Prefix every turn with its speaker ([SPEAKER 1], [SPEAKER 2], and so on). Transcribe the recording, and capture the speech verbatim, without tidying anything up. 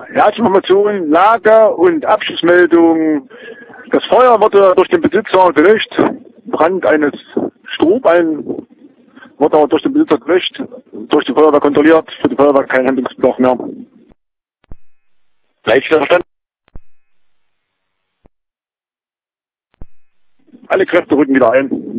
[SPEAKER 1] Information, Lage und Abschlussmeldung. Das Feuer wurde durch den Besitzer gelöscht. Brand eines Strohballen wurde aber durch den Besitzer gelöscht. Durch die Feuerwehr kontrolliert. Für die Feuerwehr kein Handlungsbedarf mehr.
[SPEAKER 2] Gleich verstanden.
[SPEAKER 1] Alle Kräfte rücken wieder ein.